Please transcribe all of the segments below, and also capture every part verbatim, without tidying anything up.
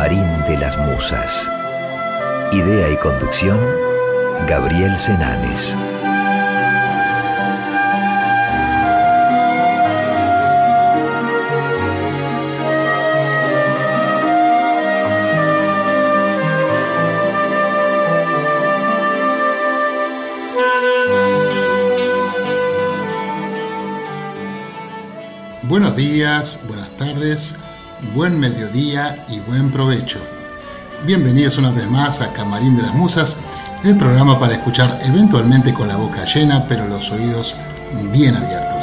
Camarín de las Musas. Idea y conducción, Gabriel Senanes. Buenos días, buenas tardes, buen mediodía y buen provecho. Bienvenidos una vez más a Camarín de las Musas, el programa para escuchar eventualmente con la boca llena, pero los oídos bien abiertos.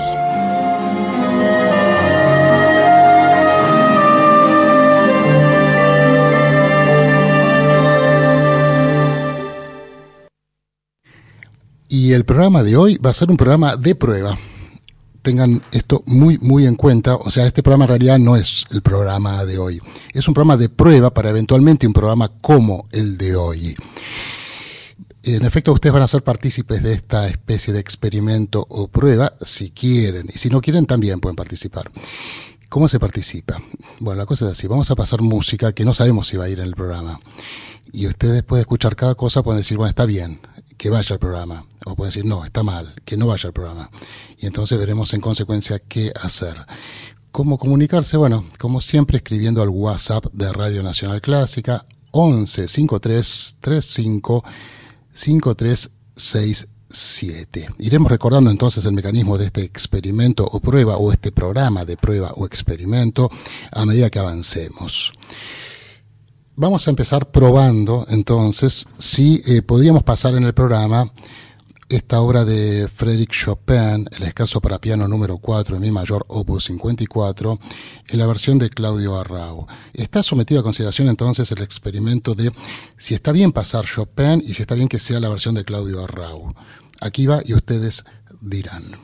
Y el programa de hoy va a ser un programa de prueba. Tengan esto muy muy en cuenta, o sea, este programa en realidad no es el programa de hoy, es un programa de prueba para eventualmente un programa como el de hoy. En efecto, ustedes van a ser partícipes de esta especie de experimento o prueba si quieren, y si no quieren también pueden participar. ¿Cómo se participa? Bueno, la cosa es así, vamos a pasar música que no sabemos si va a ir en el programa, y ustedes después de escuchar cada cosa pueden decir, bueno, está bien, que vaya al programa, o pueden decir, no, está mal, que no vaya al programa. Y entonces veremos en consecuencia qué hacer. ¿Cómo comunicarse? Bueno, como siempre, escribiendo al WhatsApp de Radio Nacional Clásica, once cincuenta y tres treinta y cinco cincuenta y tres sesenta y siete. Iremos recordando entonces el mecanismo de este experimento o prueba, o este programa de prueba o experimento, a medida que avancemos. Vamos a empezar probando, entonces, si eh, podríamos pasar en el programa esta obra de Frédéric Chopin, el Scherzo para piano número cuatro en mi mayor, opus cincuenta y cuatro, en la versión de Claudio Arrau. Está sometido a consideración entonces el experimento de si está bien pasar Chopin y si está bien que sea la versión de Claudio Arrau. Aquí va y ustedes dirán.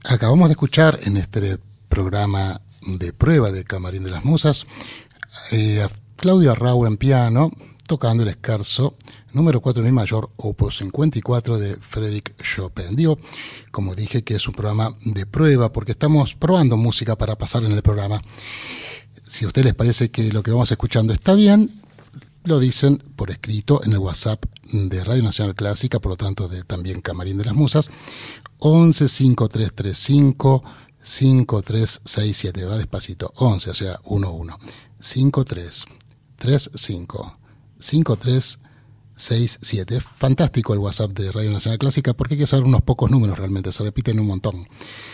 Acabamos de escuchar en este programa de prueba de Camarín de las Musas eh, a Claudio Arrau en piano, tocando el Scherzo número cuatro en mi mayor, opus cincuenta y cuatro de Frédéric Chopin. Digo, como dije, que es un programa de prueba porque estamos probando música para pasar en el programa. Si a ustedes les parece que lo que vamos escuchando está bien, lo dicen por escrito en el WhatsApp de Radio Nacional Clásica, por lo tanto de también Camarín de las Musas, once cinco tres tres cinco cinco tres seis siete. Va despacito, once, o sea, uno uno, cinco tres tres cinco cinco tres seis siete. Fantástico el WhatsApp de Radio Nacional Clásica porque hay que saber unos pocos números realmente, se repiten un montón.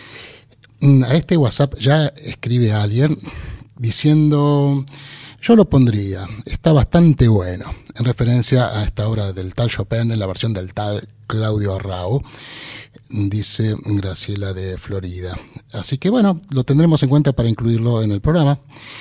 A este WhatsApp ya escribe alguien diciendo: yo lo pondría, está bastante bueno, en referencia a esta obra del tal Chopin en la versión del tal Claudio Arrau, dice Graciela de Florida. Así que bueno, lo tendremos en cuenta para incluirlo en el programa.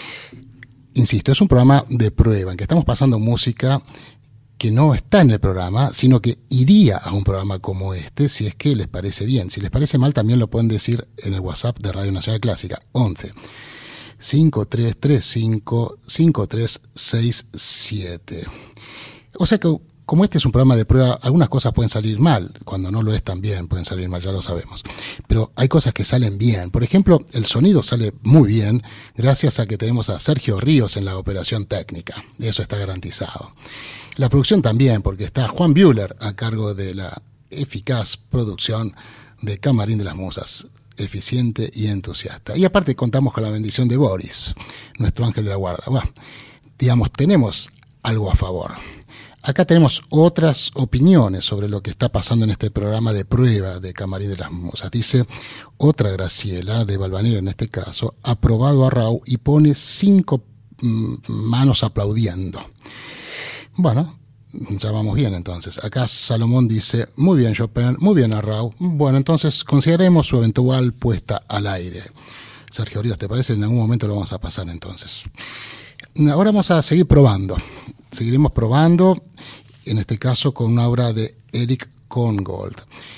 Insisto, es un programa de prueba en que estamos pasando música que no está en el programa, sino que iría a un programa como este si es que les parece bien. Si les parece mal, también lo pueden decir en el WhatsApp de Radio Nacional Clásica, once cinco tres tres cinco cinco tres seis siete. O sea que, como este es un programa de prueba, algunas cosas pueden salir mal. Cuando no lo es también pueden salir mal, ya lo sabemos. Pero hay cosas que salen bien. Por ejemplo, el sonido sale muy bien gracias a que tenemos a Sergio Ríos en la operación técnica. Eso está garantizado. La producción también, porque está Juan Bühler a cargo de la eficaz producción de Camarín de las Musas. Eficiente y entusiasta. Y aparte contamos con la bendición de Boris, nuestro ángel de la guarda. Bueno, digamos, tenemos algo a favor. Acá tenemos otras opiniones sobre lo que está pasando en este programa de prueba de Camarín de las Musas. Dice otra Graciela, de Valvanera en este caso, aprobado a Arrau y pone cinco mm, manos aplaudiendo. Bueno, ya vamos bien entonces. Acá Salomón dice: muy bien Chopin, muy bien Arrau. Bueno, entonces consideremos su eventual puesta al aire. Sergio Ríos, ¿te parece? En algún momento lo vamos a pasar entonces. Ahora vamos a seguir probando. Seguiremos probando, en este caso con una obra de Erich Korngold.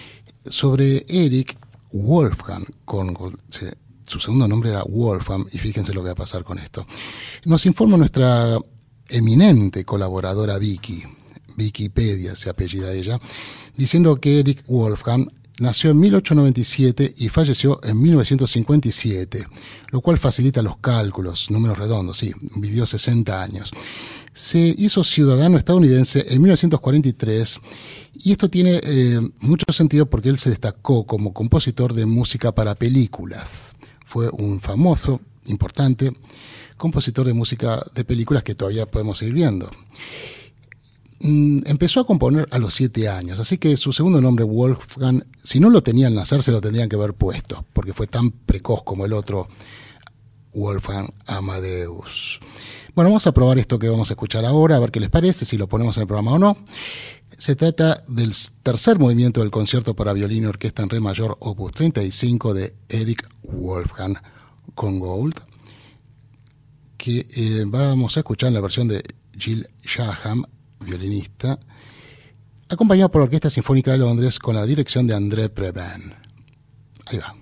Sobre Erich, Wolfgang Korngold, sí, su segundo nombre era Wolfgang, y fíjense lo que va a pasar con esto. Nos informa nuestra eminente colaboradora Vicky, Wikipedia se apellida ella, diciendo que Erich Wolfgang nació en mil ochocientos noventa y siete y falleció en mil novecientos cincuenta y siete, lo cual facilita los cálculos, números redondos, sí, vivió sesenta años. Se hizo ciudadano estadounidense en mil novecientos cuarenta y tres y esto tiene eh, mucho sentido porque él se destacó como compositor de música para películas. Fue un famoso, importante compositor de música de películas que todavía podemos seguir viendo. Empezó a componer a los siete años, así que su segundo nombre, Wolfgang, si no lo tenía al nacer, se lo tendrían que haber puesto, porque fue tan precoz como el otro, Wolfgang Amadeus. Bueno, vamos a probar esto que vamos a escuchar ahora, a ver qué les parece, si lo ponemos en el programa o no. Se trata del tercer movimiento del concierto para violín y orquesta en re mayor, opus treinta y cinco, de Erich Wolfgang Korngold, que eh, vamos a escuchar en la versión de Jill Shaham, violinista, acompañado por la Orquesta Sinfónica de Londres con la dirección de André Previn. Ahí va.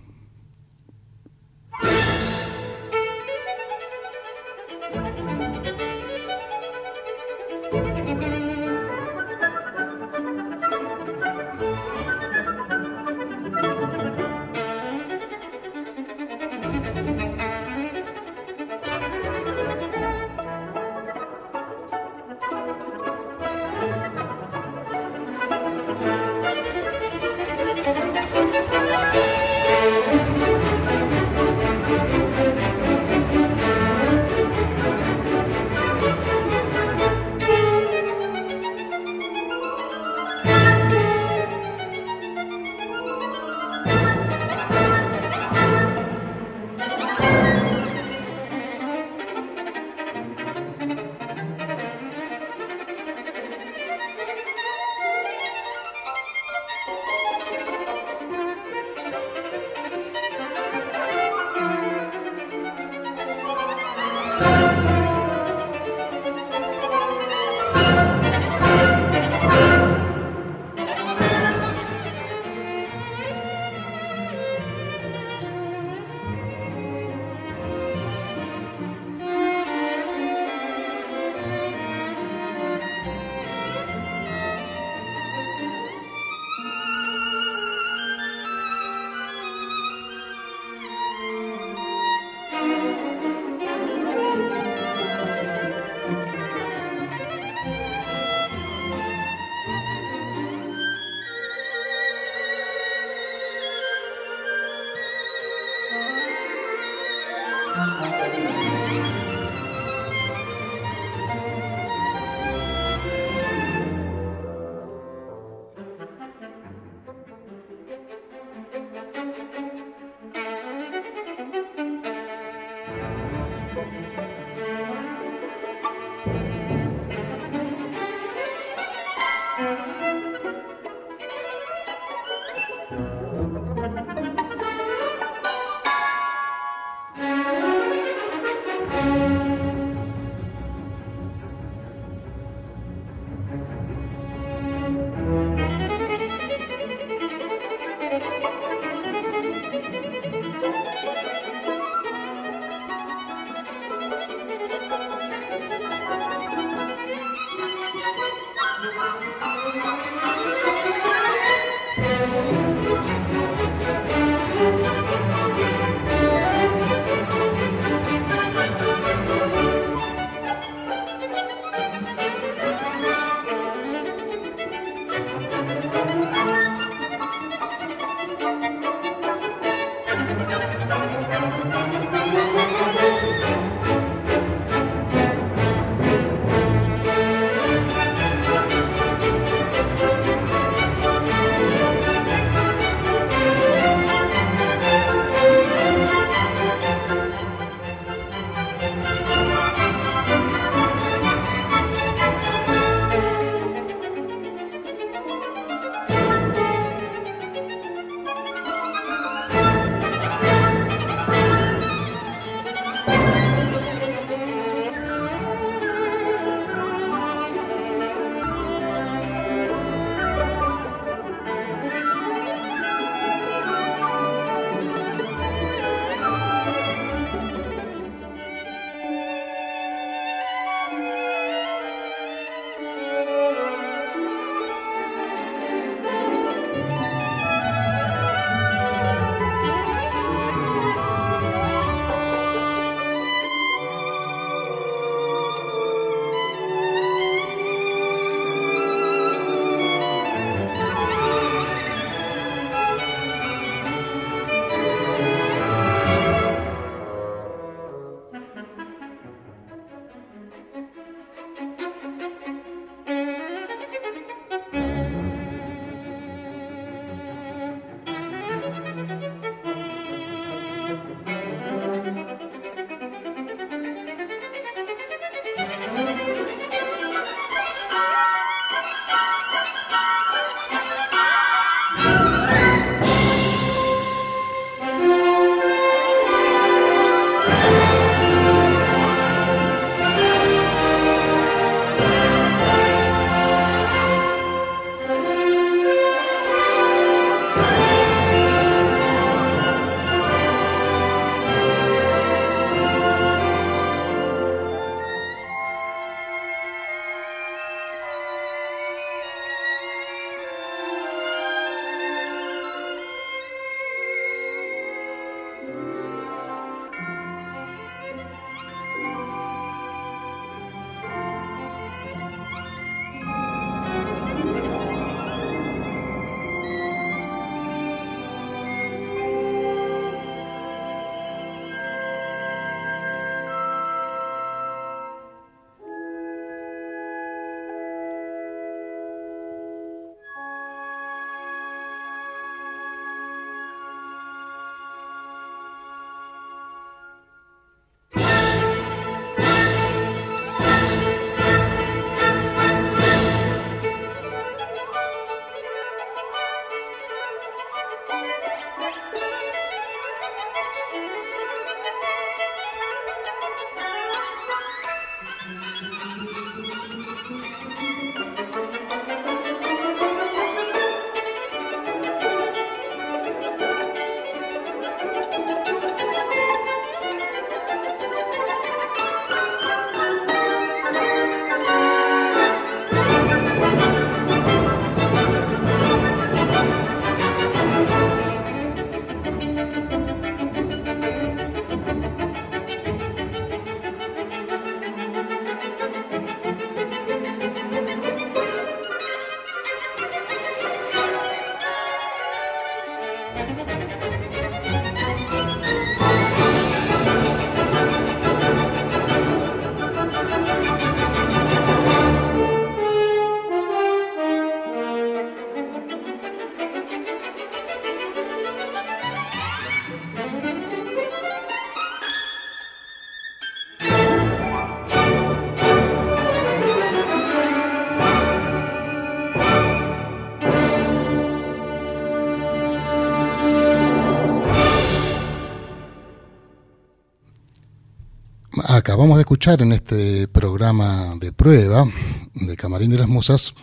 Acabamos de escuchar en este programa de prueba de Camarín de las Musas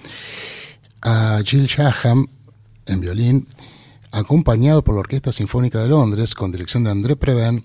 a Gil Shaham en violín, acompañado por la Orquesta Sinfónica de Londres con dirección de André Previn,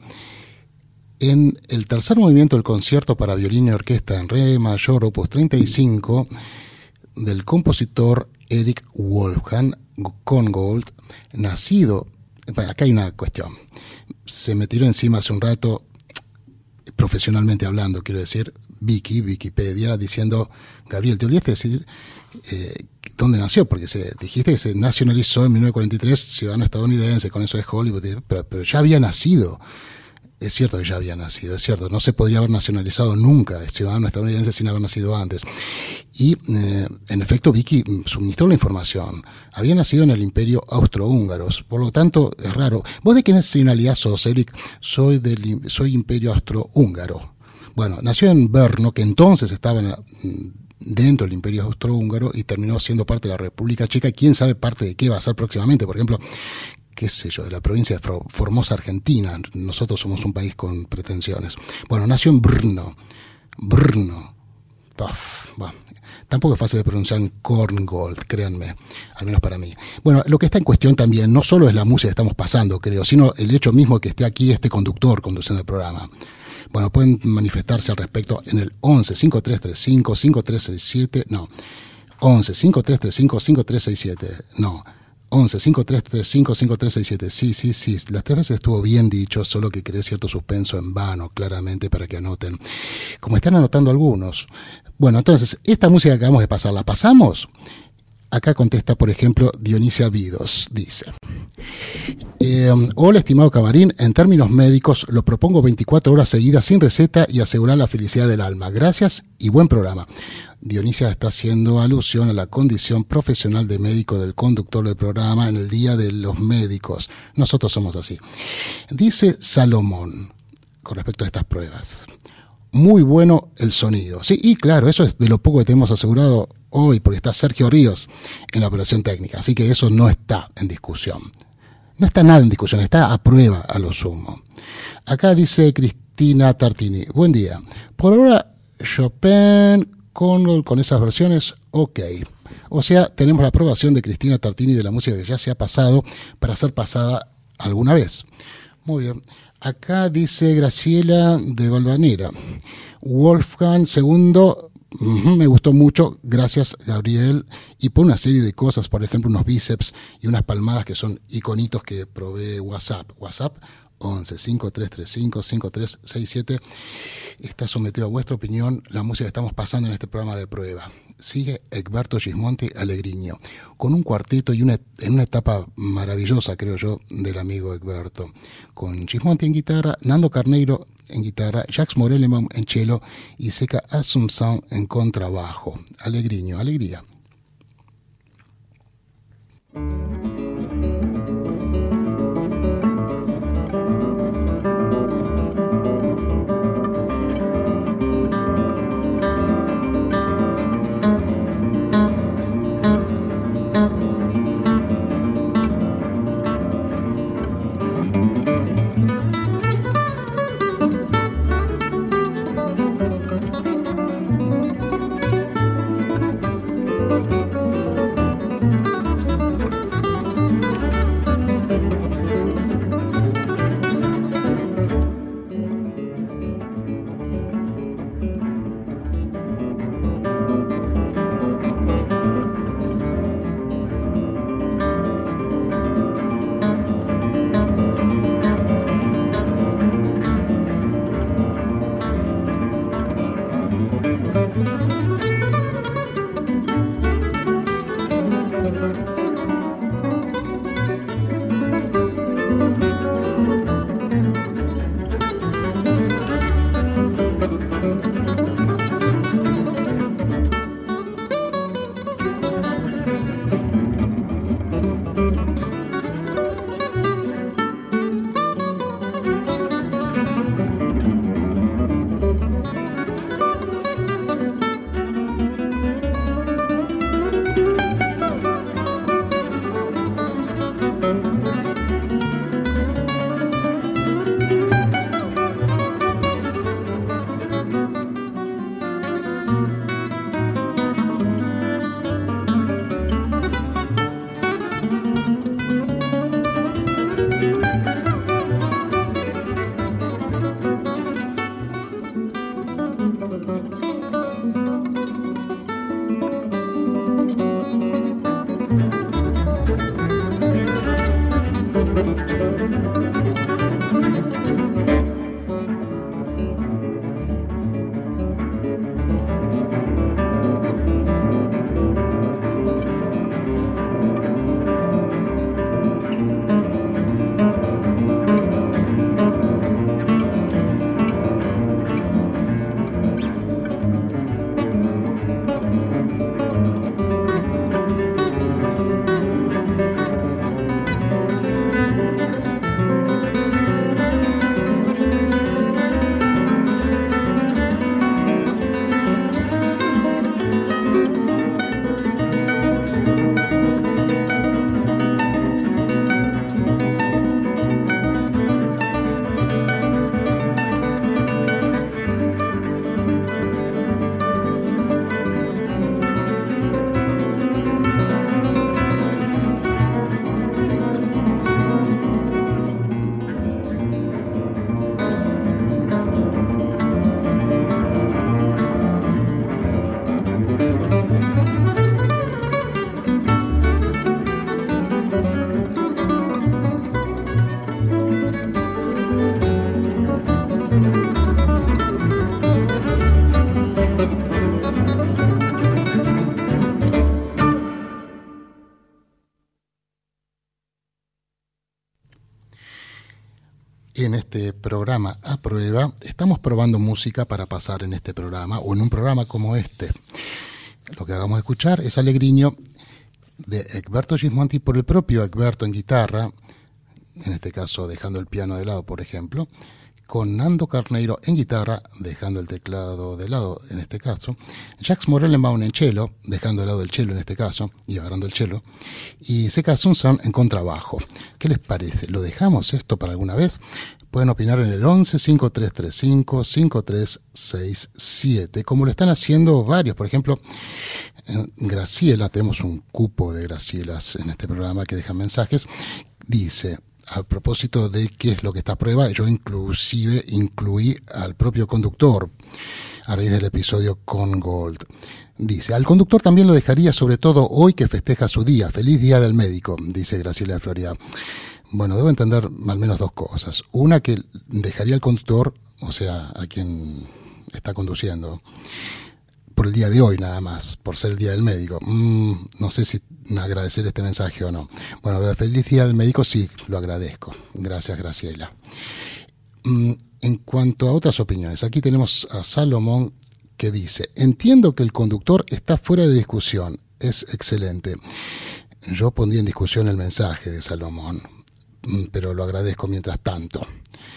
en el tercer movimiento del concierto para violín y orquesta en re mayor opus treinta y cinco del compositor Eric Wolfgang Korngold, nacido... Bueno, acá hay una cuestión. Se me tiró encima hace un rato, profesionalmente hablando, quiero decir, Wiki, Wikipedia, diciendo, Gabriel, ¿te olvidaste de decir eh, dónde nació? Porque se, dijiste que se nacionalizó en mil novecientos cuarenta y tres, ciudadano estadounidense, con eso de Hollywood, pero, pero ya había nacido. Es cierto que ya había nacido, es cierto, no se podría haber nacionalizado nunca, ciudadano estadounidense, sin haber nacido antes. Y, eh, en efecto, Vicky suministró la información. Había nacido en el Imperio Austrohúngaro, por lo tanto, es raro. ¿Vos de qué nacionalidad sos, Eric? Soy del soy Imperio Austrohúngaro. Bueno, nació en Brno, que entonces estaba en la, dentro del Imperio Austrohúngaro y terminó siendo parte de la República Checa. ¿Quién sabe parte de qué va a ser próximamente? Por ejemplo, qué sé yo, de la provincia de Formosa, Argentina. Nosotros somos un país con pretensiones. Bueno, nació en Brno. Brno. Puff, bueno, tampoco es fácil de pronunciar en Korngold, créanme, al menos para mí. Bueno, lo que está en cuestión también no solo es la música que estamos pasando, creo, sino el hecho mismo de que esté aquí este conductor conduciendo el programa. Bueno, pueden manifestarse al respecto en el once, cinco tres tres cinco, cinco tres seis siete, no, once, cinco tres tres cinco, cinco tres seis siete, no, once, cinco tres tres cinco, cinco tres seis siete. Sí, sí, sí. Las tres veces estuvo bien dicho, solo que creé cierto suspenso en vano, claramente, para que anoten. Como están anotando algunos. Bueno, entonces, esta música que acabamos de pasar, ¿la pasamos? Acá contesta, por ejemplo, Dionisia Vidos, dice. Eh, Hola, estimado Camarín, en términos médicos lo propongo veinticuatro horas seguidas sin receta y asegurar la felicidad del alma. Gracias y buen programa. Dionisia está haciendo alusión a la condición profesional de médico del conductor del programa en el Día de los Médicos. Nosotros somos así. Dice Salomón, con respecto a estas pruebas, muy bueno el sonido. Sí, y claro, eso es de lo poco que tenemos asegurado hoy, porque está Sergio Ríos en la operación técnica, así que eso no está en discusión. No está nada en discusión, está a prueba a lo sumo. Acá dice Cristina Tartini, buen día. Por ahora, Chopin con, con esas versiones, ok. O sea, tenemos la aprobación de Cristina Tartini de la música que ya se ha pasado para ser pasada alguna vez. Muy bien. Acá dice Graciela de Valvanera, Wolfgang segundo, uh-huh, me gustó mucho, gracias Gabriel, y por una serie de cosas, por ejemplo unos bíceps y unas palmadas que son iconitos que provee WhatsApp. WhatsApp once, cinco tres tres cinco, cinco tres seis siete. Está sometido a vuestra opinión la música que estamos pasando en este programa de prueba. Sigue Egberto Gismonti Alegriño, con un cuarteto y una, en una etapa maravillosa, creo yo, del amigo Egberto, con Gismonti en guitarra, Nando Carneiro en guitarra, Jacques Morellemont en cello y Seca Assumpção en contrabajo. Alegriño, alegría. en este programa a prueba, estamos probando música para pasar en este programa o en un programa como este. Lo que acabamos de escuchar es Alegriño de Egberto Gismonti por el propio Egberto en guitarra, en este caso dejando el piano de lado, por ejemplo, con Nando Carneiro en guitarra, dejando el teclado de lado en este caso, Jacques Morellenbaum en cello, dejando de lado el cello en este caso y agarrando el cello, y Zeca Assunção en contrabajo. ¿Qué les parece? ¿Lo dejamos esto para alguna vez? Pueden opinar en el once, cinco tres tres cinco, cinco tres seis siete, como lo están haciendo varios. Por ejemplo, Graciela, tenemos un cupo de Gracielas en este programa que dejan mensajes, dice: a propósito de qué es lo que está a prueba, yo inclusive incluí al propio conductor a raíz del episodio con Gold. Dice: al conductor también lo dejaría, sobre todo hoy que festeja su día. Feliz Día del Médico, dice Graciela de Florida. Bueno, debo entender al menos dos cosas. Una, que dejaría al conductor, o sea, a quien está conduciendo, por el día de hoy nada más, por ser el Día del Médico. Mm, no sé si agradecer este mensaje o no. Bueno, el feliz Día del Médico sí, lo agradezco. Gracias, Graciela. Mm, en cuanto a otras opiniones, aquí tenemos a Salomón que dice: entiendo que el conductor está fuera de discusión, es excelente. Yo pondría en discusión el mensaje de Salomón, pero lo agradezco mientras tanto.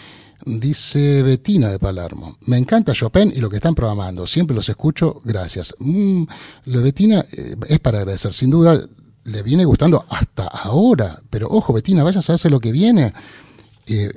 Dice Betina de Palermo: me encanta Chopin y lo que están programando, siempre los escucho, gracias. Mm, lo de Betina eh, es para agradecer, sin duda le viene gustando hasta ahora, pero ojo Betina, vaya a saberse lo que viene. Eh,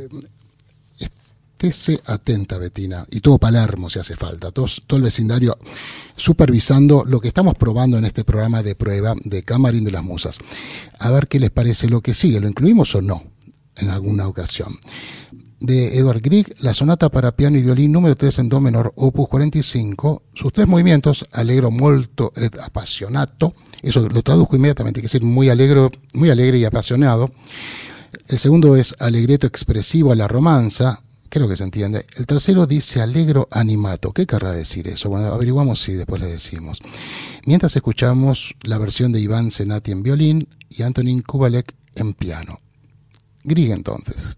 estése atenta, Betina, y todo Palermo si hace falta, todo, todo el vecindario supervisando lo que estamos probando en este programa de prueba de Camarín de las Musas. A ver qué les parece lo que sigue, ¿lo incluimos o no en alguna ocasión? De Edward Grieg, la sonata para piano y violín número tres en do menor, opus cuarenta y cinco, sus tres movimientos, allegro molto ed appassionato, eso lo traduzco inmediatamente, que es muy alegre, muy alegre y apasionado. El segundo es allegretto expresivo a la romanza, creo que se entiende. El tercero dice allegro animato. ¿Qué querrá decir eso? Bueno, averiguamos y después le decimos. Mientras escuchamos la versión de Iván Zenati en violín y Antonín Kubalek en piano. Grieg entonces.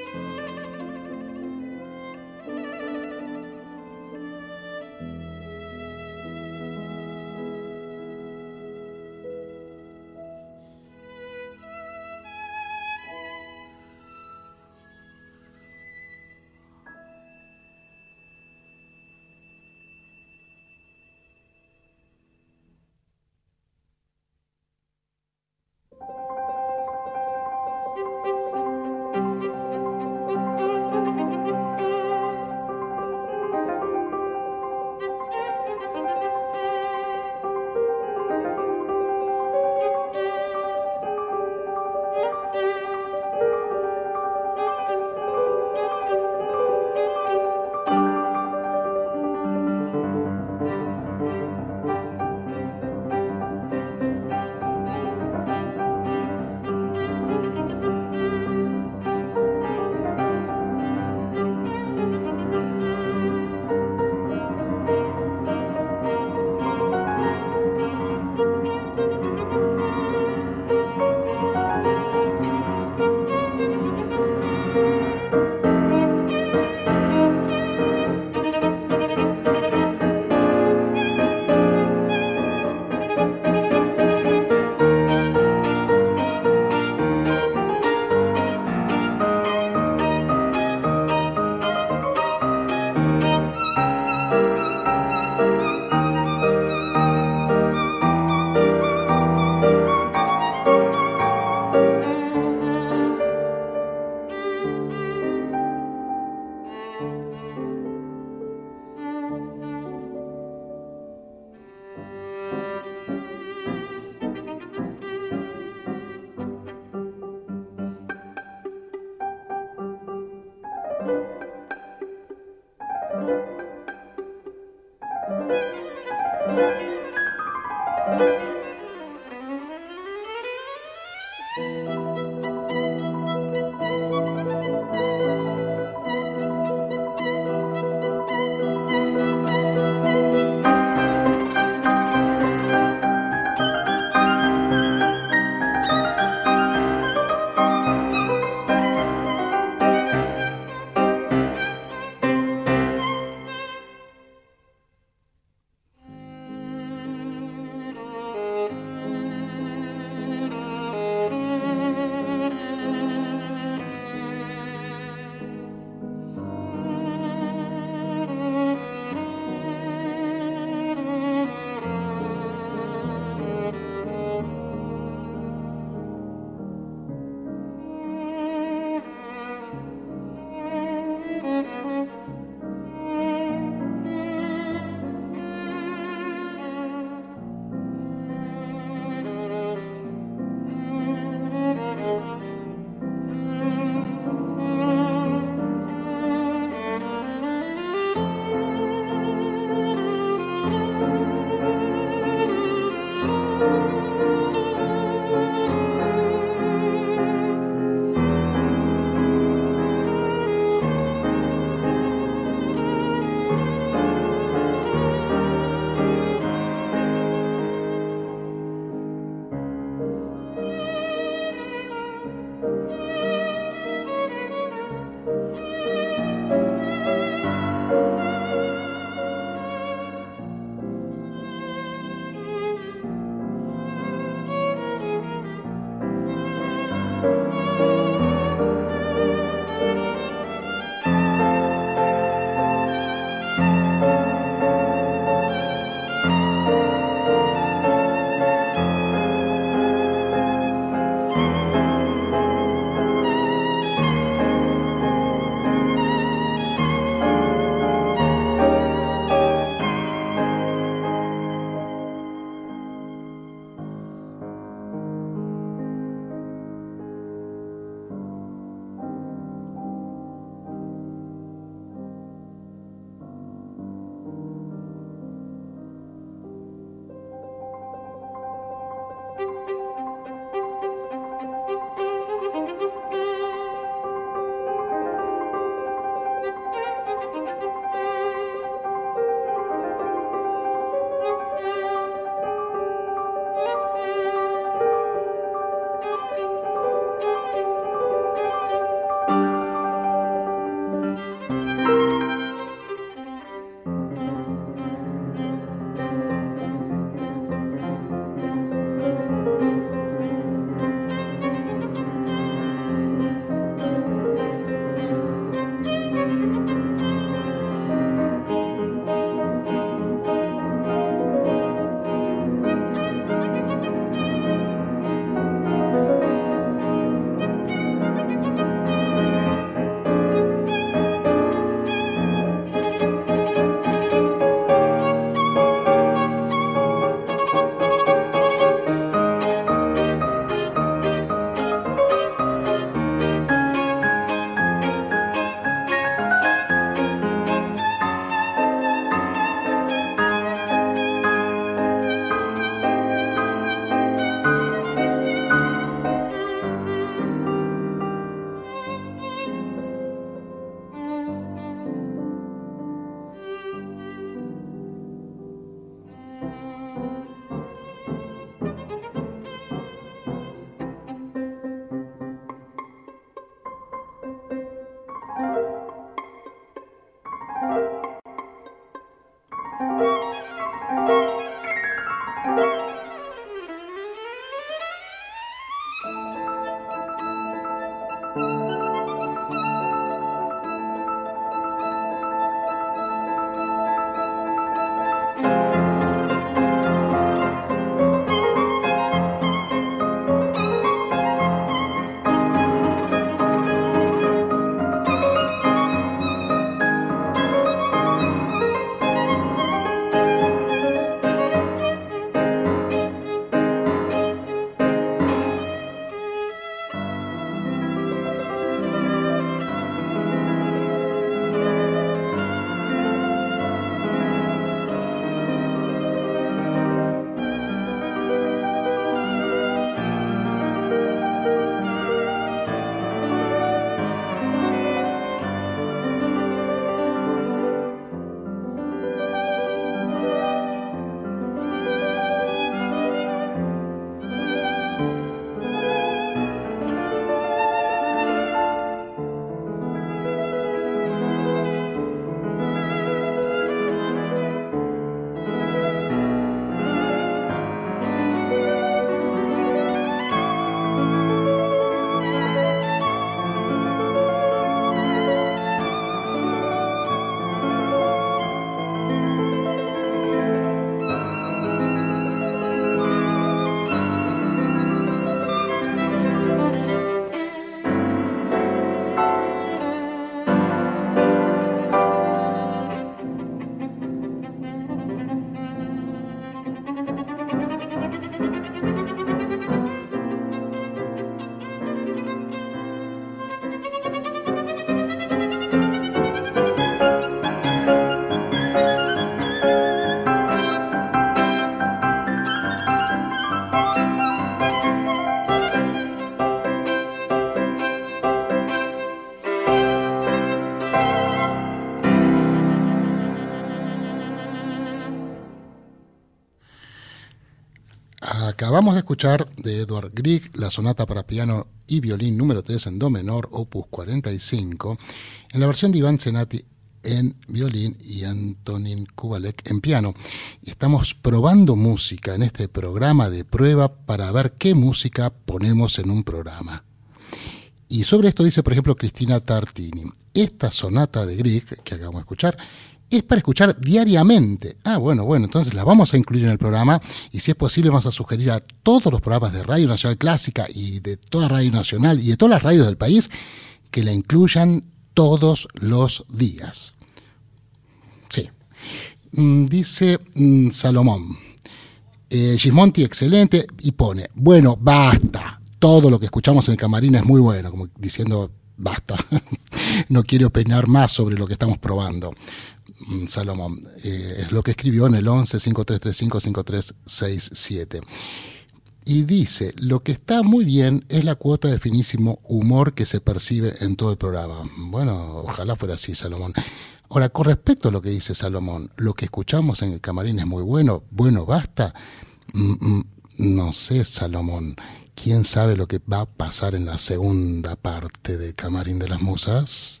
Acabamos de escuchar de Edvard Grieg la sonata para piano y violín número tres en do menor, opus cuarenta y cinco, en la versión de Iván Zenati en violín y Antonín Kubalek en piano. Estamos probando música en este programa de prueba para ver qué música ponemos en un programa. Y sobre esto dice, por ejemplo, Cristina Tartini: esta sonata de Grieg que acabamos de escuchar es para escuchar diariamente. Ah, bueno, bueno, entonces la vamos a incluir en el programa, y si es posible vamos a sugerir a todos los programas de Radio Nacional Clásica y de toda Radio Nacional y de todas las radios del país que la incluyan todos los días. Sí. Mm, dice mm, Salomón, eh, Gismonti excelente, y pone, bueno, basta, todo lo que escuchamos en el camarín es muy bueno, como diciendo, basta, no quiero opinar más sobre lo que estamos probando. Salomón, eh, es lo que escribió en el once, cinco tres tres cinco, cinco tres seis siete. Y dice, lo que está muy bien es la cuota de finísimo humor que se percibe en todo el programa. Bueno, ojalá fuera así, Salomón. Ahora, con respecto a lo que dice Salomón, lo que escuchamos en el camarín es muy bueno, bueno, basta. Mm, mm, no sé, Salomón, ¿quién sabe lo que va a pasar en la segunda parte de Camarín de las Musas?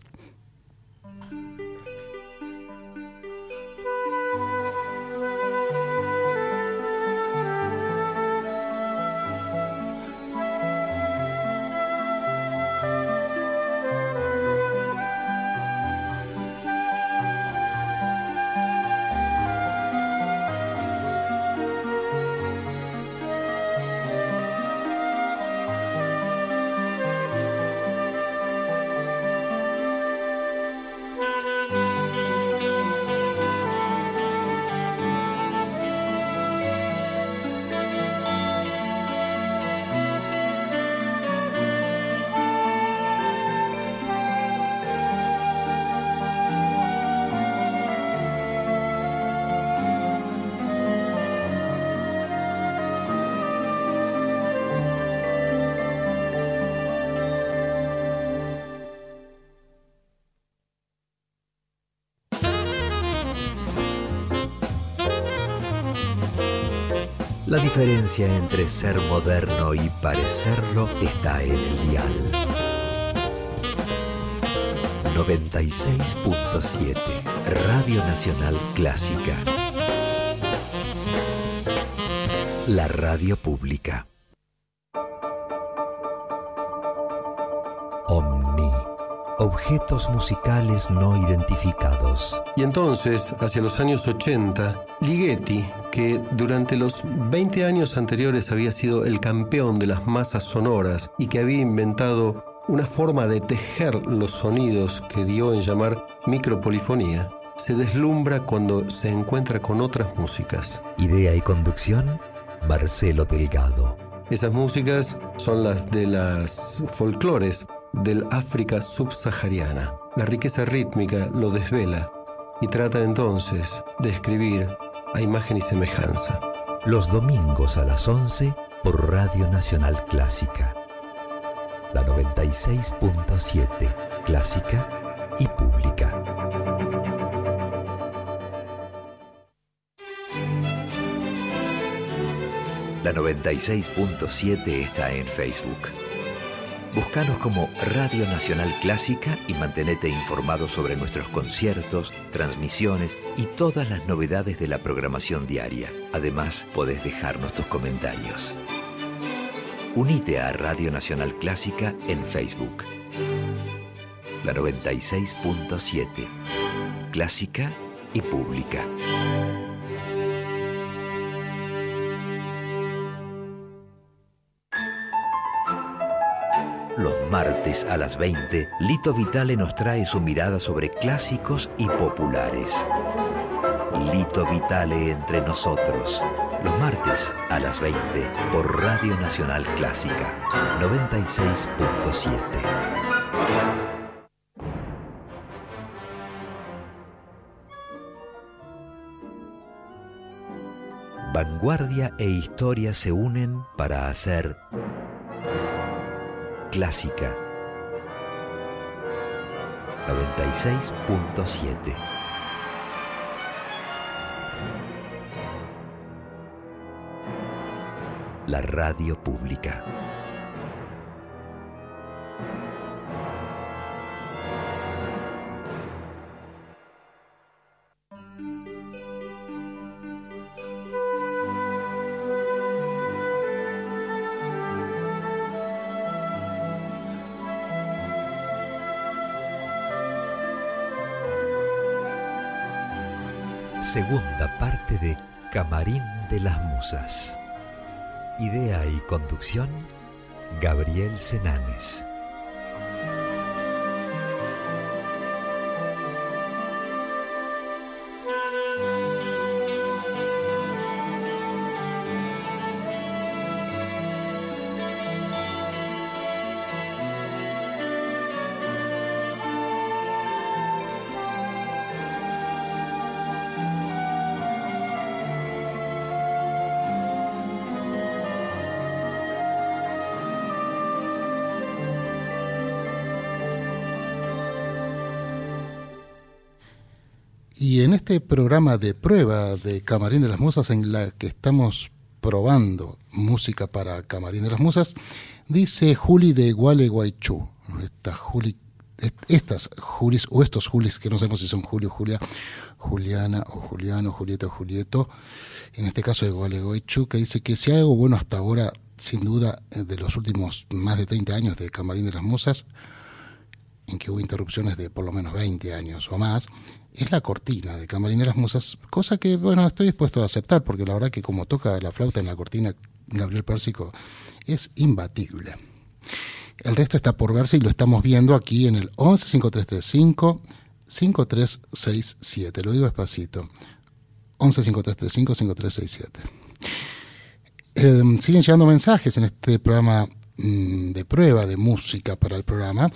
La diferencia entre ser moderno y parecerlo está en el dial. noventa y seis punto siete, Radio Nacional Clásica. La radio pública. Omni. Objetos musicales no identificados. Y entonces, hacia los años ochenta, Ligeti, que durante los veinte años anteriores había sido el campeón de las masas sonoras y que había inventado una forma de tejer los sonidos que dio en llamar micropolifonía, se deslumbra cuando se encuentra con otras músicas. Idea y conducción, Marcelo Delgado. Esas músicas son las de las folclores del África subsahariana. La riqueza rítmica lo desvela y trata entonces de escribir a imagen y semejanza. Los domingos a las once por Radio Nacional Clásica. La noventa y seis punto siete, clásica y pública. La noventa y seis punto siete está en Facebook. Búscanos como Radio Nacional Clásica y mantenete informado sobre nuestros conciertos, transmisiones y todas las novedades de la programación diaria. Además, podés dejarnos tus comentarios. Unite a Radio Nacional Clásica en Facebook. La noventa y seis punto siete, clásica y pública. Los martes a las veinte, Lito Vitale nos trae su mirada sobre clásicos y populares. Lito Vitale entre nosotros. Los martes a las veinte por Radio Nacional Clásica, noventa y seis punto siete. Vanguardia e historia se unen para hacer Clásica. noventa y seis punto siete. la radio pública. Segunda parte de Camarín de las Musas. Idea y conducción, Gabriel Senanes. Y en este programa de prueba de Camarín de las Musas, en la que estamos probando música para Camarín de las Musas, dice Juli de Gualeguaychú. Esta Juli, estas Julis, o estos Julis, que no sabemos si son Julio, Julia, Juliana, o Juliano, Julieta, o Julieto, en este caso de Gualeguaychú, que dice que si hay algo bueno hasta ahora, sin duda, de los últimos más de treinta años de Camarín de las Musas, en que hubo interrupciones de por lo menos veinte años o más, es la cortina de Camarín de las Musas, cosa que, bueno, estoy dispuesto a aceptar, porque la verdad que como toca la flauta en la cortina Gabriel Pérsico, es imbatible. El resto está por verse y lo estamos viendo aquí en el once cinco tres tres cinco cinco tres seis siete. Lo digo despacito. once cinco tres tres cinco cinco tres seis siete. Eh, siguen llegando mensajes en este programa mmm, de prueba de música para el programa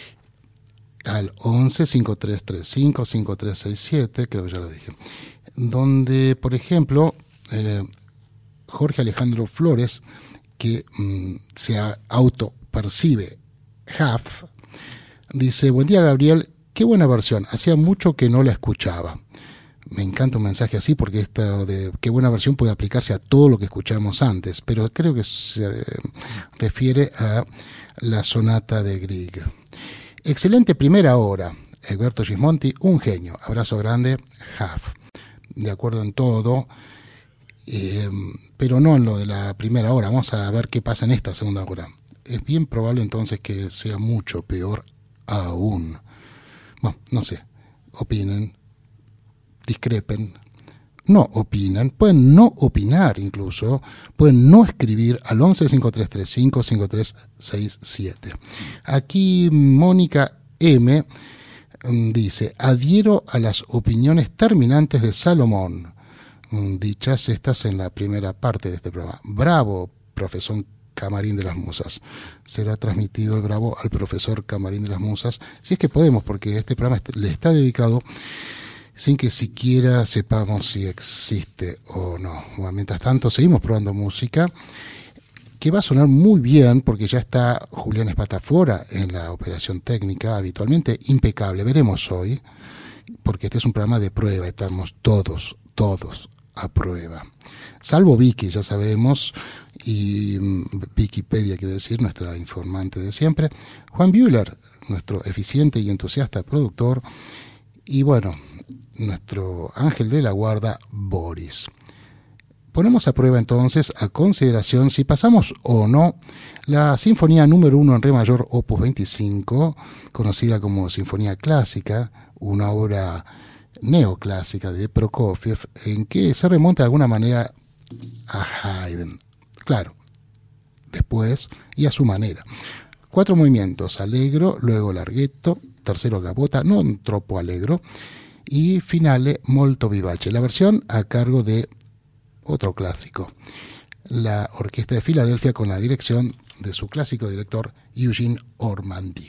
al once cinco tres tres cinco cinco tres seis siete, creo que ya lo dije, donde, por ejemplo, eh, Jorge Alejandro Flores, que mmm, se autopercibe Half, dice: buen día, Gabriel, qué buena versión, hacía mucho que no la escuchaba. Me encanta un mensaje así, porque esta de qué buena versión puede aplicarse a todo lo que escuchamos antes, pero creo que se eh, refiere a la sonata de Grieg. Excelente primera hora, Egberto Gismonti, un genio, abrazo grande, Half. De acuerdo en todo, eh, pero no en lo de la primera hora. Vamos a ver qué pasa en esta segunda hora. Es bien probable entonces que sea mucho peor aún. Bueno, no sé, opinen, discrepen, no opinan, pueden no opinar incluso, pueden no escribir al once cinco tres tres cinco cinco tres seis siete. Aquí Mónica M dice: adhiero a las opiniones terminantes de Salomón, dichas estas en la primera parte de este programa. Bravo, profesor Camarín de las Musas. Será transmitido el bravo al profesor Camarín de las Musas, si es que podemos, porque este programa le está dedicado sin que siquiera sepamos si existe o no. Bueno, mientras tanto, seguimos probando música que va a sonar muy bien, porque ya está Julián Espatafora en la operación técnica, habitualmente impecable. Veremos hoy, porque este es un programa de prueba, estamos todos, todos a prueba. Salvo Vicky, ya sabemos, y Wikipedia, quiero decir, nuestra informante de siempre, Juan Bühler, nuestro eficiente y entusiasta productor, y bueno, nuestro ángel de la guarda, Boris. Ponemos a prueba entonces, a consideración, si pasamos o no la Sinfonía número uno en Re mayor, opus veinticinco, conocida como Sinfonía Clásica, una obra neoclásica de Prokofiev, en que se remonta de alguna manera a Haydn. Claro, después y a su manera. Cuatro movimientos: allegro, luego larghetto, tercero gavota, non troppo allegro, y finale molto vivace. La versión a cargo de otro clásico, la Orquesta de Filadelfia, con la dirección de su clásico director Eugene Ormandy.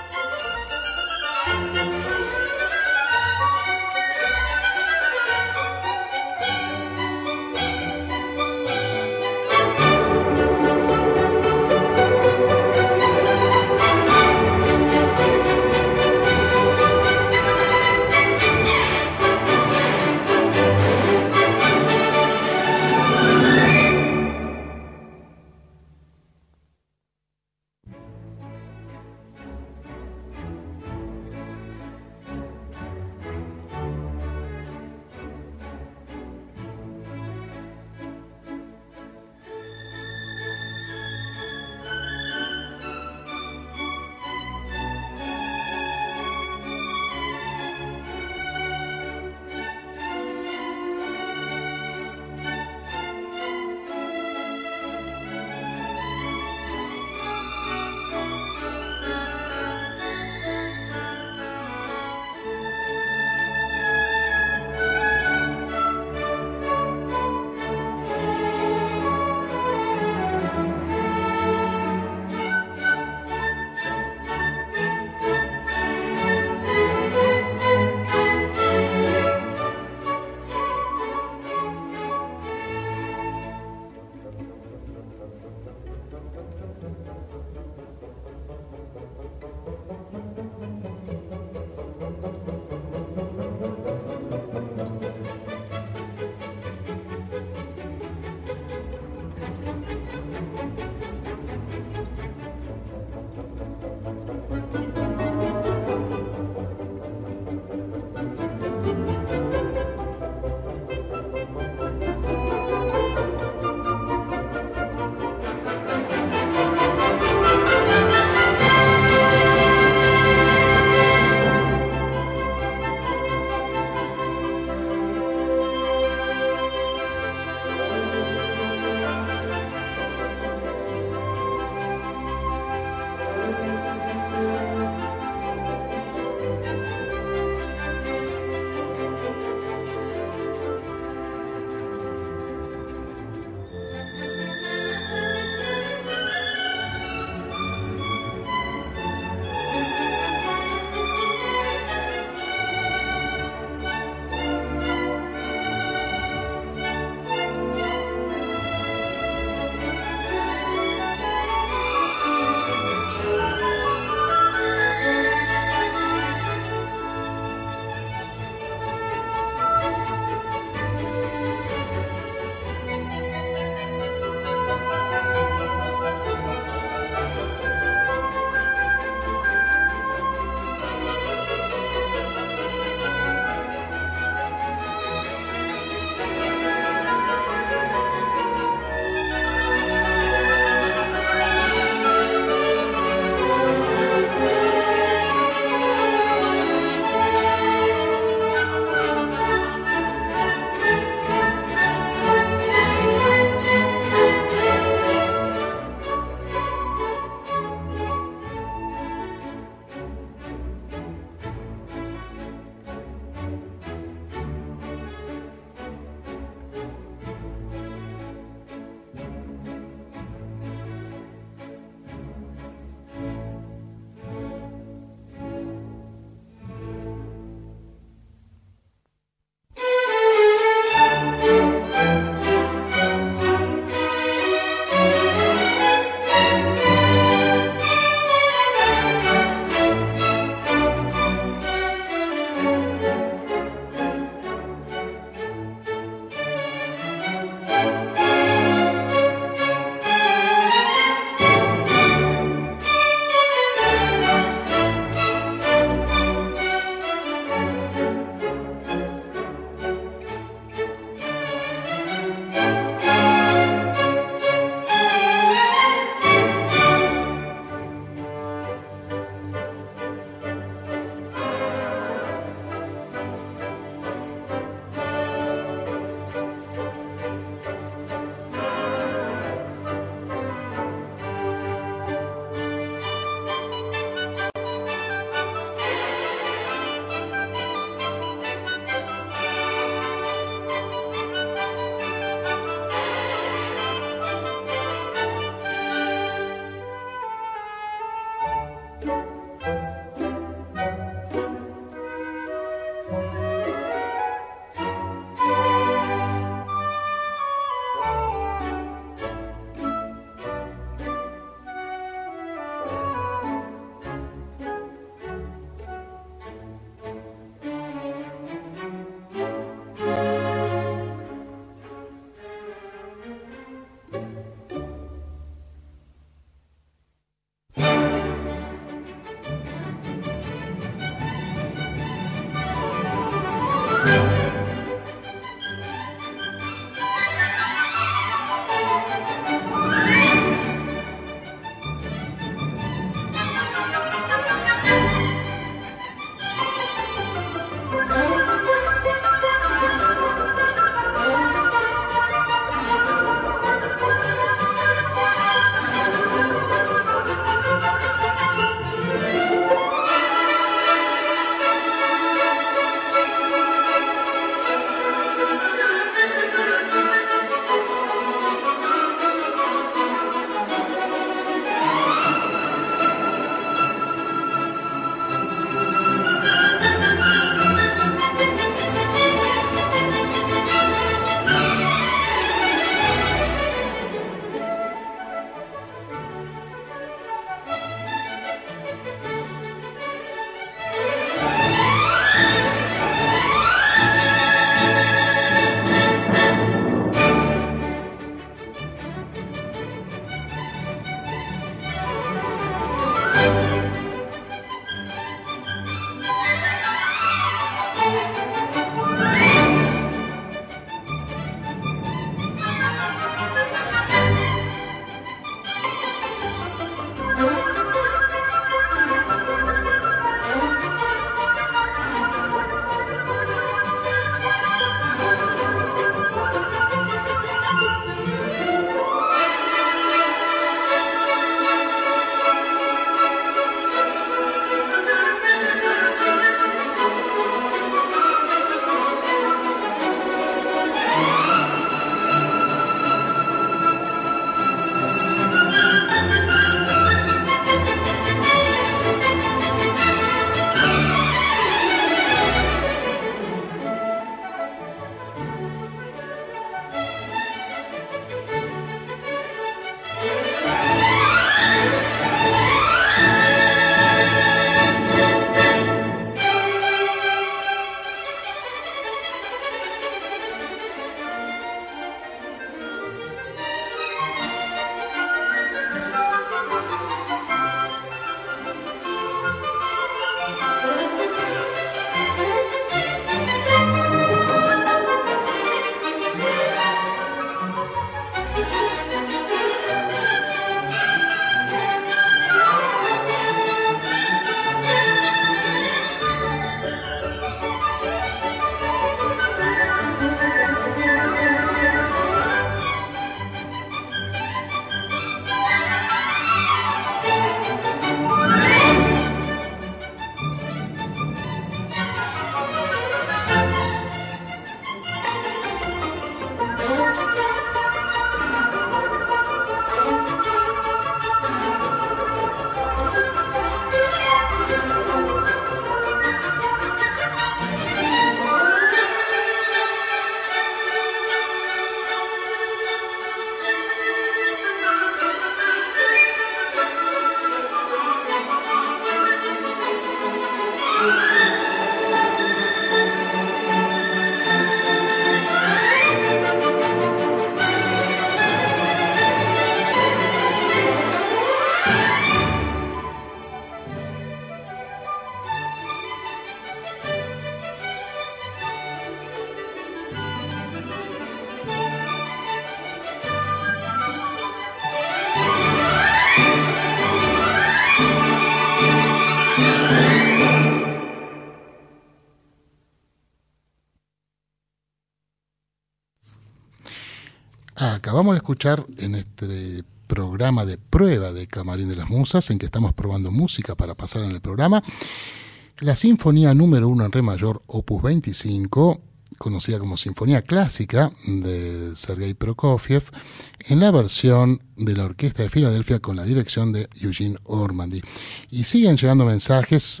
Acabamos de escuchar en este programa de prueba de Camarín de las Musas, en que estamos probando música para pasar en el programa, la Sinfonía número uno en Re mayor, opus veinticinco, conocida como Sinfonía Clásica de Sergei Prokofiev, en la versión de la Orquesta de Filadelfia con la dirección de Eugene Ormandy. Y siguen llegando mensajes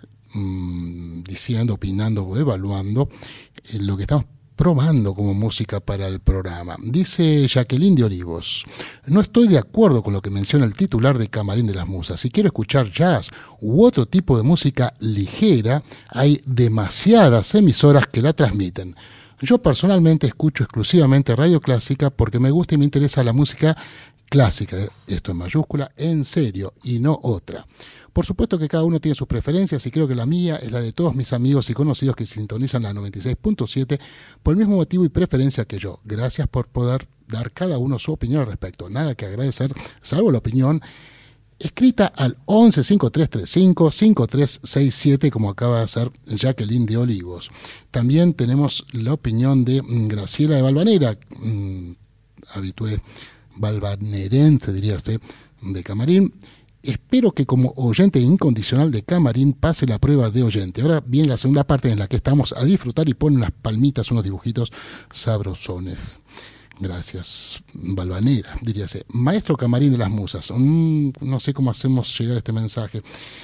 mmm, diciendo, opinando o evaluando eh, lo que estamos probando como música para el programa. Dice Jacqueline de Olivos: no estoy de acuerdo con lo que menciona el titular de Camarín de las Musas. Si quiero escuchar jazz u otro tipo de música ligera, hay demasiadas emisoras que la transmiten. Yo personalmente escucho exclusivamente radio clásica porque me gusta y me interesa la música clásica, esto en mayúscula, en serio, y no otra. Por supuesto que cada uno tiene sus preferencias y creo que la mía es la de todos mis amigos y conocidos que sintonizan la noventa y seis punto siete por el mismo motivo y preferencia que yo. Gracias por poder dar cada uno su opinión al respecto. Nada que agradecer, salvo la opinión escrita al once cinco tres tres cinco cinco tres seis siete, como acaba de hacer Jacqueline de Olivos. También tenemos la opinión de Graciela de Valvanera, mmm, habitué valvanerense, diría usted, de Camarín. Espero que como oyente incondicional de Camarín pase la prueba de oyente. Ahora viene la segunda parte en la que estamos a disfrutar y ponen unas palmitas, unos dibujitos sabrosones. Gracias, Valvanera, diríase. Maestro Camarín de las Musas. Mm, no sé cómo hacemos llegar este mensaje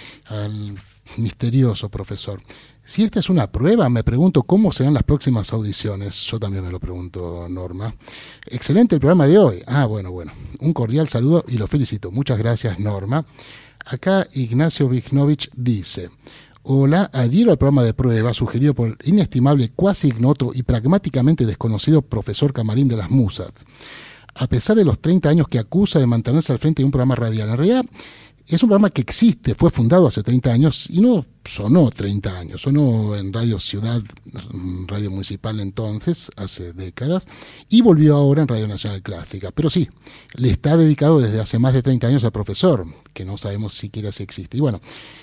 al misterioso profesor. Si esta es una prueba, me pregunto cómo serán las próximas audiciones. Yo también me lo pregunto, Norma. Excelente el programa de hoy. Ah, bueno, bueno. Un cordial saludo y lo felicito. Muchas gracias, Norma. Acá Ignacio Vignovich dice: hola, adhiero al programa de prueba sugerido por el inestimable, cuasi ignoto y pragmáticamente desconocido profesor Camarín de las Musas. A pesar de los treinta años que acusa de mantenerse al frente de un programa radial, en realidad es un programa que existe, fue fundado hace treinta años y no sonó treinta años, sonó en Radio Ciudad, Radio Municipal entonces, hace décadas, y volvió ahora en Radio Nacional Clásica. Pero sí, le está dedicado desde hace más de treinta años al profesor, que no sabemos siquiera si existe. Y bueno,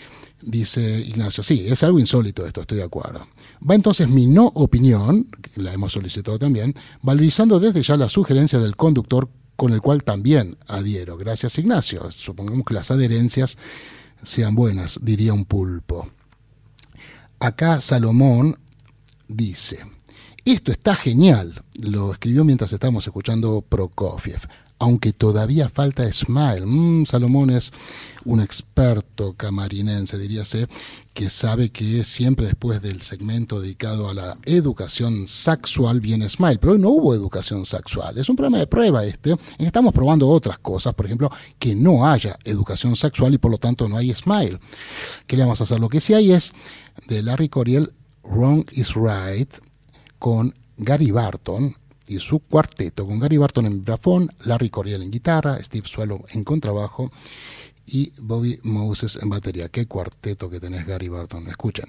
dice Ignacio, sí, es algo insólito esto, estoy de acuerdo. Va entonces mi no opinión, que la hemos solicitado también, valorizando desde ya la sugerencia del conductor, con el cual también adhiero. Gracias, Ignacio. Supongamos que las adherencias sean buenas, diría un pulpo. Acá Salomón dice: esto está genial. Lo escribió mientras estábamos escuchando Prokofiev. Aunque todavía falta Smile. Mm, Salomón es un experto camarinense, diríase, que sabe que siempre después del segmento dedicado a la educación sexual viene Smile. Pero hoy no hubo educación sexual. Es un programa de prueba este, en que estamos probando otras cosas. Por ejemplo, que no haya educación sexual y por lo tanto no hay Smile. ¿Qué le vamos a hacer? Lo que sí hay es de Larry Coryell, Wrong is Right, con Gary Barton y su cuarteto, con Gary Barton en vibrafón, Larry Coryell en guitarra, Steve Swallow en contrabajo y Bobby Moses en batería. Qué cuarteto que tenés, Gary Barton. Escuchen.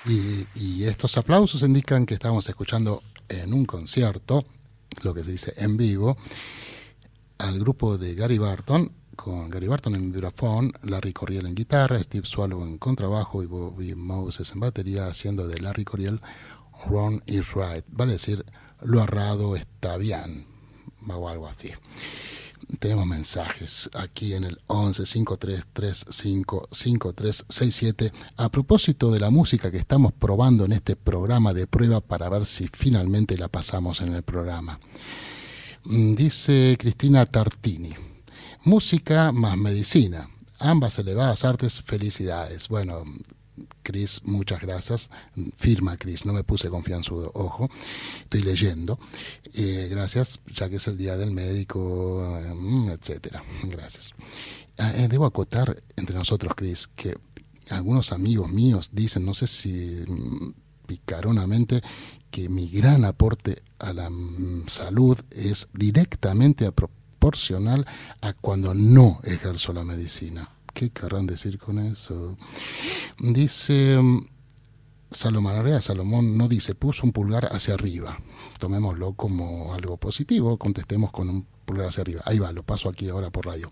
Y, y estos aplausos indican que estamos escuchando en un concierto, lo que se dice en vivo, al grupo de Gary Barton, con Gary Barton en vibrafón, Larry Coryell en guitarra, Steve Swallow en contrabajo y Bobby Moses en batería, haciendo de Larry Coryell Wrong is Right, vale decir, lo errado está bien, o algo así. Tenemos mensajes aquí en el once cinco tres tres cinco cinco tres seis siete a propósito de la música que estamos probando en este programa de prueba para ver si finalmente la pasamos en el programa. Dice Cristina Tartini: música más medicina, ambas elevadas artes, felicidades. Bueno, Cris, muchas gracias. Firma Cris, no me puse confianzudo, ojo, estoy leyendo. Eh, gracias, ya que es el día del médico, eh, etcétera. Gracias. Eh, debo acotar entre nosotros, Cris, que algunos amigos míos dicen, no sé si picaronamente, que mi gran aporte a la mm, salud es directamente proporcional a cuando no ejerzo la medicina. ¿Qué querrán decir con eso? Dice Salomón Area, Salomón no dice, puso un pulgar hacia arriba. Tomémoslo como algo positivo, contestemos con un pulgar hacia arriba. Ahí va, lo paso aquí ahora por radio.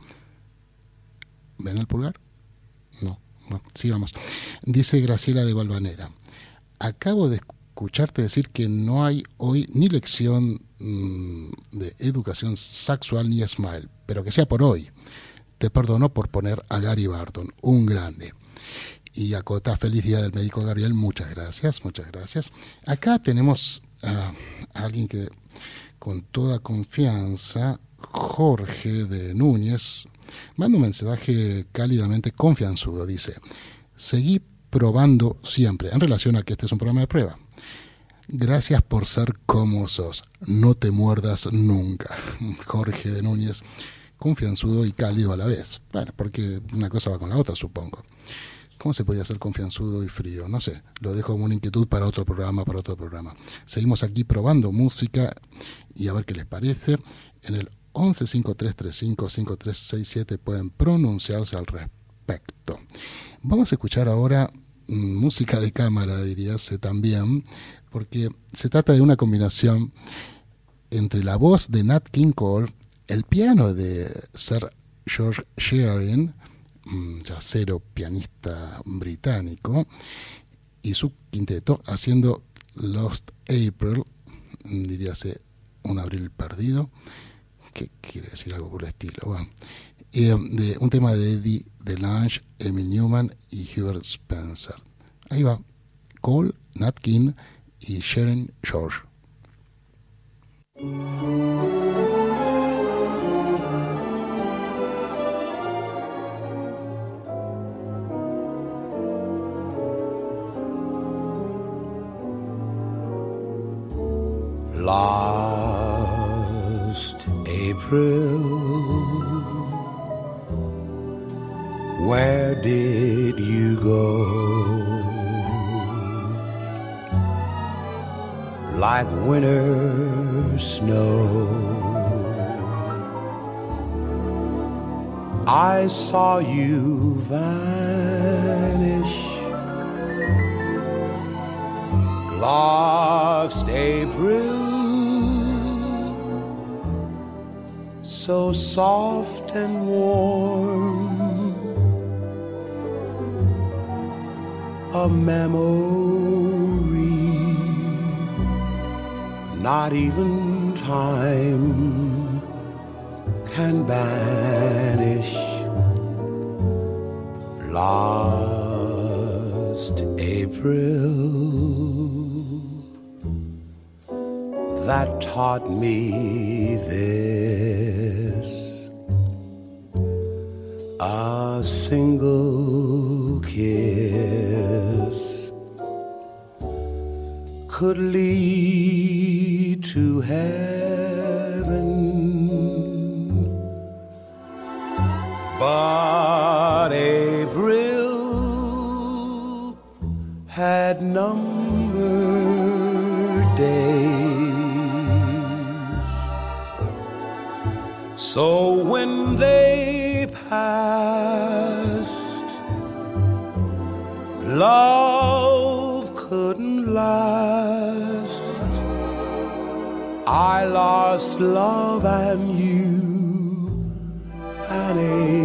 ¿Ven el pulgar? No. Bueno, sigamos. Dice Graciela de Valvanera: acabo de escucharte decir que no hay hoy ni lección mmm, de educación sexual ni Smile, pero que sea por hoy. Te perdono por poner a Gary Barton, un grande. Y acota, feliz día del médico Gabriel, muchas gracias, muchas gracias. Acá tenemos a alguien que con toda confianza, Jorge de Núñez, manda un mensaje cálidamente confianzudo, dice: seguí probando siempre, en relación a que este es un programa de prueba. Gracias por ser como sos, no te muerdas nunca. Jorge de Núñez, confianzudo y cálido a la vez. Bueno, porque una cosa va con la otra, supongo. ¿Cómo se podía ser confianzudo y frío? No sé, lo dejo como una inquietud para otro programa, para otro programa. Seguimos aquí probando música y a ver qué les parece. En el once cinco tres tres cinco cinco tres seis siete pueden pronunciarse al respecto. Vamos a escuchar ahora mmm, música de cámara, diríase también, porque se trata de una combinación entre la voz de Nat King Cole, el piano de Sir George Shearing, jazzero pianista británico, y su quinteto haciendo Lost April, diríase un abril perdido, que quiere decir algo por el estilo. Bueno, y de un tema de Eddie DeLange, Emil Newman y Hubert Spencer. Ahí va, Cole, Nat King y Sharon George. Last April, where did you go? Like winter snow, I saw you vanish. Last April, so soft and warm, a memory not even time can banish. Last April, that taught me this: a single kiss could lead to heaven, but April had numbered days. So when they passed, love couldn't last. I lost love and you and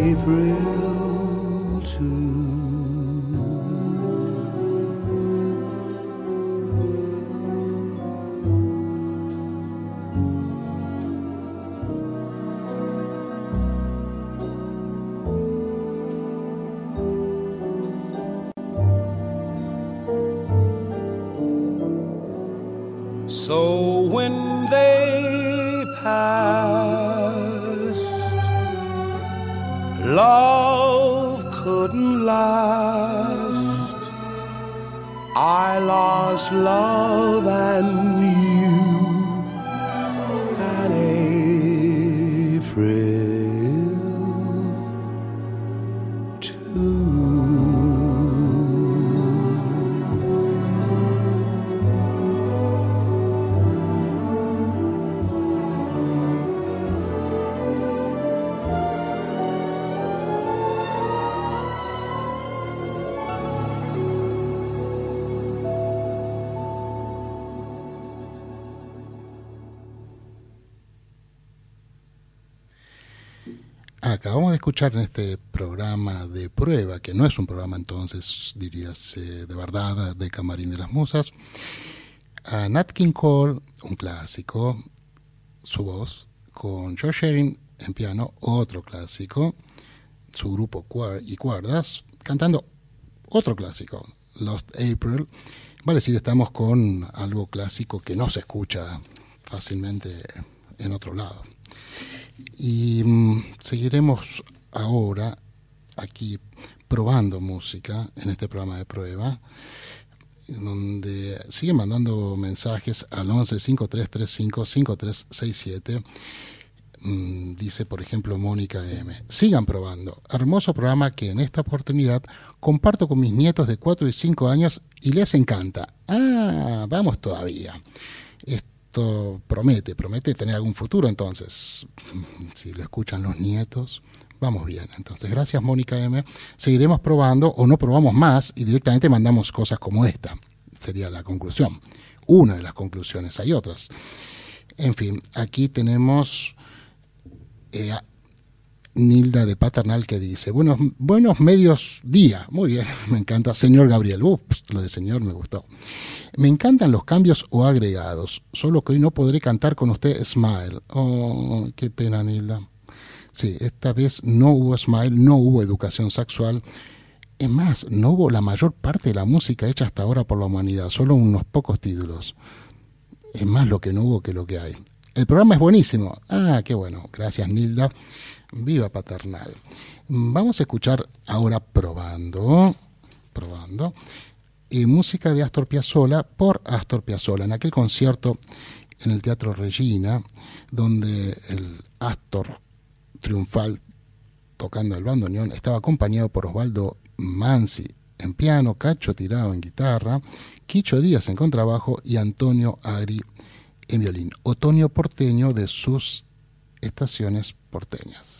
April too. So when they passed, love couldn't last. I lost love and you and April too. Acabamos de escuchar en este programa de prueba, que no es un programa entonces, dirías, eh, de verdad, de Camarín de las Musas, a Nat King Cole, un clásico, su voz, con Joe Sherin en piano, otro clásico, su grupo cuar- y cuerdas, cantando otro clásico, Lost April. Vale decir, estamos con algo clásico que no se escucha fácilmente en otro lado. Y mmm, seguiremos ahora aquí probando música en este programa de prueba, donde siguen mandando mensajes al once cinco tres tres cinco cinco tres seis siete. Mm, dice, por ejemplo, Mónica M. Sigan probando. Hermoso programa que en esta oportunidad comparto con mis nietos de cuatro y cinco años y les encanta. Ah, vamos todavía. Esto promete, promete tener algún futuro, entonces, si lo escuchan los nietos, vamos bien. Entonces, gracias Mónica M. Seguiremos probando o no probamos más y directamente mandamos cosas como esta. Sería la conclusión. Una de las conclusiones, hay otras. En fin, aquí tenemos eh, a Nilda de Paternal que dice, buenos, buenos medios día. Muy bien, me encanta. Señor Gabriel, ups, lo de señor me gustó. Me encantan los cambios o agregados, solo que hoy no podré cantar con usted Smile. Oh, qué pena, Nilda. Sí, esta vez no hubo Smile, no hubo educación sexual. Es más, no hubo la mayor parte de la música hecha hasta ahora por la humanidad, solo unos pocos títulos. Es más lo que no hubo que lo que hay. El programa es buenísimo. Ah, qué bueno. Gracias, Nilda. Viva Paternal. Vamos a escuchar ahora probando, probando. Y música de Astor Piazzolla por Astor Piazzolla, en aquel concierto en el Teatro Regina, donde el Astor triunfal tocando el bandoneón estaba acompañado por Osvaldo Manzi en piano, Cacho Tirado en guitarra, Quicho Díaz en contrabajo y Antonio Agri en violín. Otoño porteño de sus estaciones porteñas.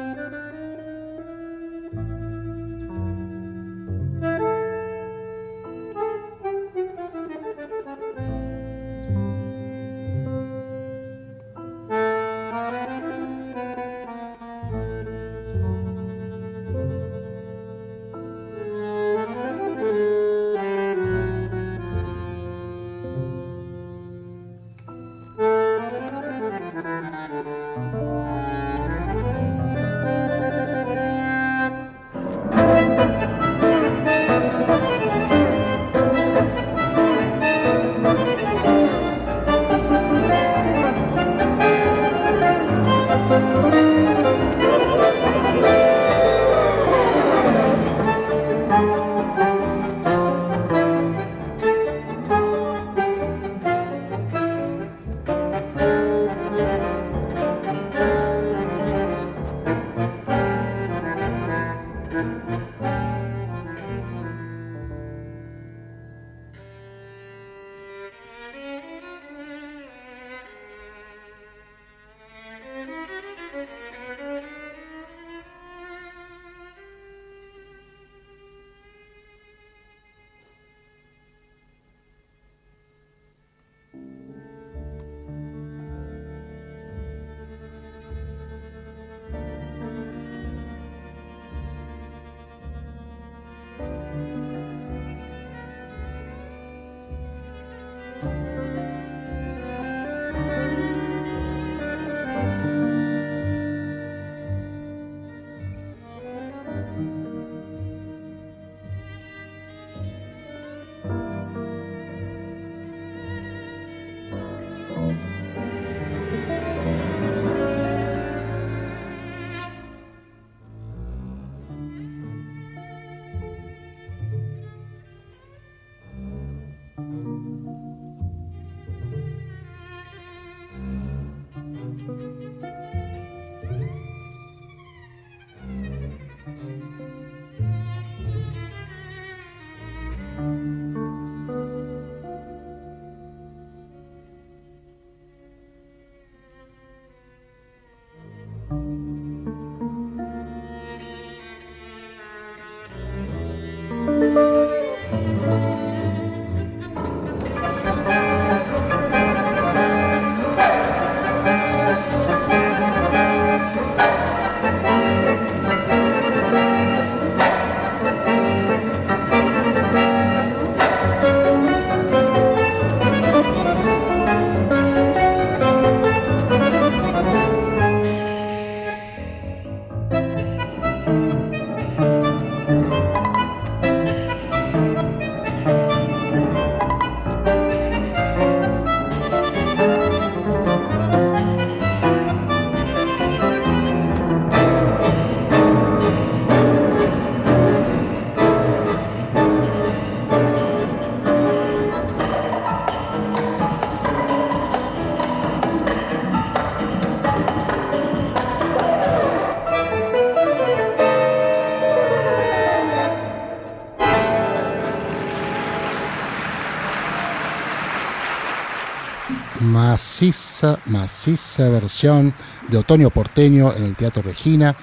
maciza, maciza versión de Otoño Porteño en el Teatro Regina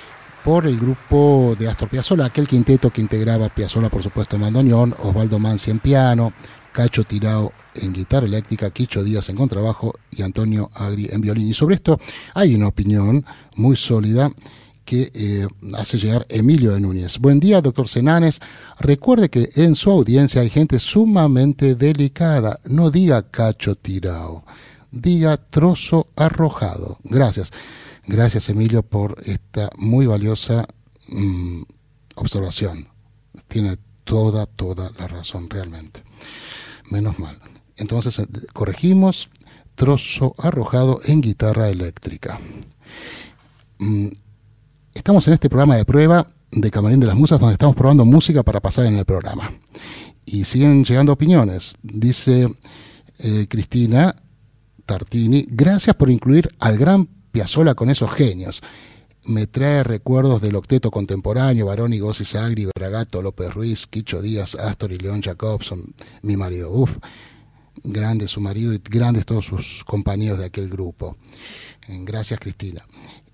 por el grupo de Astor Piazzolla, aquel quinteto que integraba Piazzolla, por supuesto, en bandoneón, Osvaldo Manzi en piano, Cacho Tirao en guitarra eléctrica, Quicho Díaz en contrabajo y Antonio Agri en violín. Y sobre esto hay una opinión muy sólida que eh, hace llegar Emilio de Núñez. Buen día, doctor Senanes. Recuerde que en su audiencia hay gente sumamente delicada. No diga Cacho Tirao, diga trozo arrojado. Gracias. Gracias, Emilio, por esta muy valiosa mmm, observación. Tiene toda, toda la razón, realmente. Menos mal. Entonces, corregimos, trozo arrojado en guitarra eléctrica. Mm, Estamos en este programa de prueba de Camarín de las Musas, donde estamos probando música para pasar en el programa. Y siguen llegando opiniones. Dice eh, Cristina Tartini, gracias por incluir al gran Piazzolla con esos genios. Me trae recuerdos del octeto contemporáneo, Baroni, Gossi, Sagri, Bragato, López Ruiz, Quicho Díaz, Astor y León Jacobson, mi marido. Uf, grande su marido y grandes todos sus compañeros de aquel grupo. Gracias, Cristina.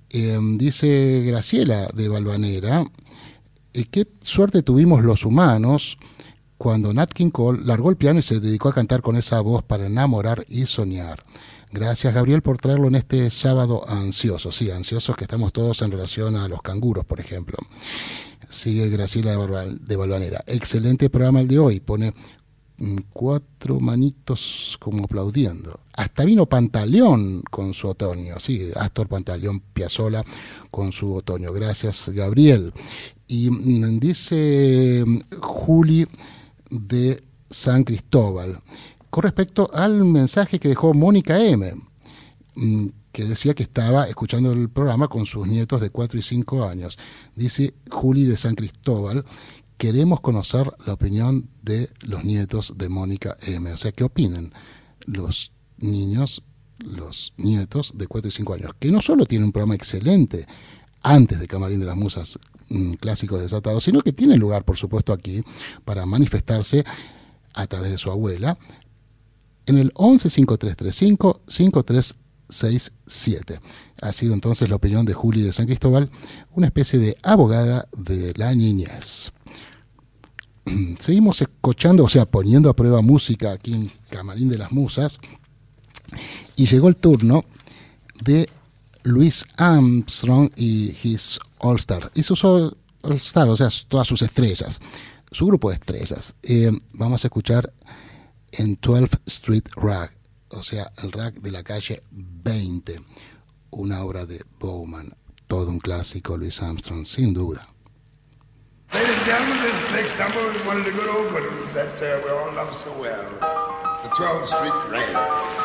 Eh, dice Graciela de Valvanera, eh, qué suerte tuvimos los humanos cuando Nat King Cole largó el piano y se dedicó a cantar con esa voz para enamorar y soñar. Gracias, Gabriel, por traerlo en este sábado ansioso. Sí, ansiosos que estamos todos en relación a los canguros, por ejemplo. Sigue Graciela de Valvanera. Excelente programa el de hoy. Pone cuatro manitos como aplaudiendo. Hasta vino Pantaleón con su otoño. Sí, Astor Pantaleón Piazzolla con su otoño. Gracias, Gabriel. Y mm, dice Juli de San Cristóbal, con respecto al mensaje que dejó Mónica M., que decía que estaba escuchando el programa con sus nietos de cuatro y cinco años. Dice Juli de San Cristóbal, queremos conocer la opinión de los nietos de Mónica M. O sea, ¿qué opinan los niños, los nietos de cuatro y cinco años? Que no solo tienen un programa excelente antes de Camarín de las Musas, clásicos desatados, sino que tienen lugar, por supuesto, aquí para manifestarse a través de su abuela en el once cinco tres tres cinco cinco tres seis siete. Ha sido entonces la opinión de Juli de San Cristóbal, una especie de abogada de la niñez. Seguimos escuchando, o sea, poniendo a prueba música aquí en Camarín de las Musas, y llegó el turno de Louis Armstrong y His All Star, y sus All Star, o sea, todas sus estrellas, su grupo de estrellas. Eh, vamos a escuchar en twelfth Street Rag, o sea, el rag de la calle veinte, una obra de Bowman, todo un clásico, Louis Armstrong, sin duda. Ladies and gentlemen, this next number is one of the good old good ones that uh, we all love so well, the twelfth Street Rags.